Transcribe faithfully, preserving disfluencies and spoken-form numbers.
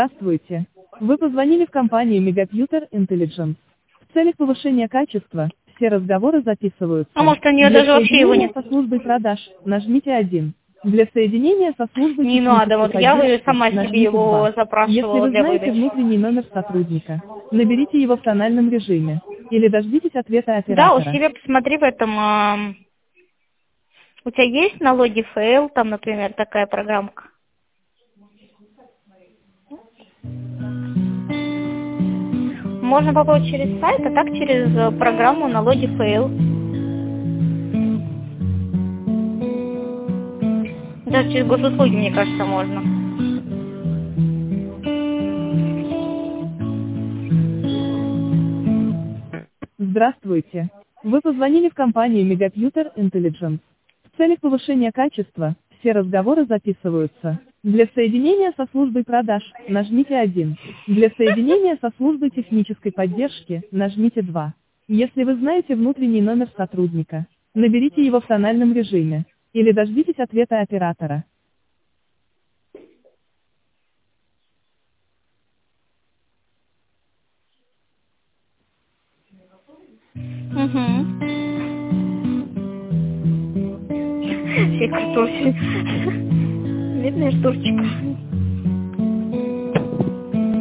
Здравствуйте. Вы позвонили в компанию Megaputer Intelligence. В целях повышения качества, все разговоры записываются. А может, у нее Для даже вообще его соединения нет? со службой продаж, нажмите один. Для соединения со службой Не надо, технической вот я бы поддержки, сама себе нажмите его два. Если запрашивала вы для знаете выдачи. внутренний номер сотрудника, наберите его в тональном режиме. Или дождитесь ответа Да, у оператора. себя посмотри в этом... ам, у тебя есть налоги эф эл, там, например, такая программка? Можно попробовать через сайт, а так через э, программу налоги эф эл. Даже через госуслуги, мне кажется, можно. Здравствуйте. Вы позвонили в компанию Megaputer Intelligence. В целях повышения качества, все разговоры записываются. Для соединения со службой продаж, нажмите один. Для соединения со службой технической поддержки, нажмите два. Если вы знаете внутренний номер сотрудника, наберите его в тональном режиме. Или дождитесь ответа оператора. Угу. Фиг, Артурчик. Бедная Артурчик.